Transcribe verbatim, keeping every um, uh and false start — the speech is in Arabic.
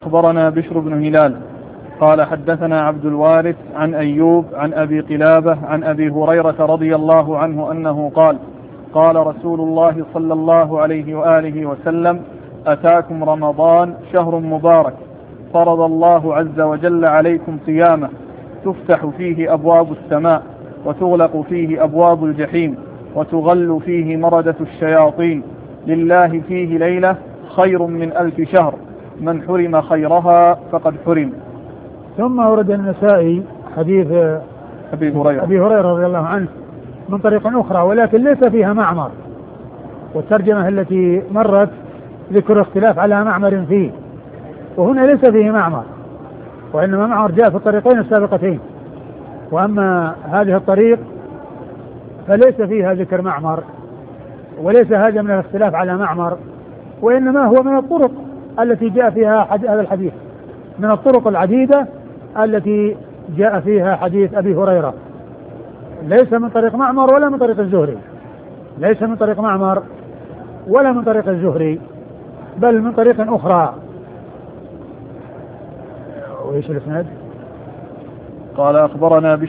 أخبرنا بشر بن هلال قال حدثنا عبد الوارث عن أيوب عن أبي قلابة عن أبي هريرة رضي الله عنه أنه قال قال رسول الله صلى الله عليه وآله وسلم: أتاكم رمضان شهر مبارك فرض الله عز وجل عليكم صيامه، تفتح فيه أبواب السماء وتغلق فيه أبواب الجحيم وتغل فيه مردة الشياطين، لله فيه ليلة خير من ألف شهر، من حرم خيرها فقد حرم. ثم ورد النسائي حديث أبي هريرة أبي هريرة رضي الله عنه من طريق أخرى ولكن ليس فيها معمر، والترجمة التي مرت ذكر اختلاف على معمر فيه، وهنا ليس فيه معمر، وإنما معمر جاء في الطريقين السابقتين، وأما هذه الطريق فليس فيها ذكر معمر، وليس هذا من الاختلاف على معمر، وإنما هو من الطرق التي جاء فيها هذا الحديث، من الطرق العديدة التي جاء فيها حديث أبي هريرة، ليس من طريق معمر ولا من طريق الزهري، ليس من طريق معمر ولا من طريق الزهري، بل من طريق أخرى. وإيش الإسناد؟ قال أخبرنا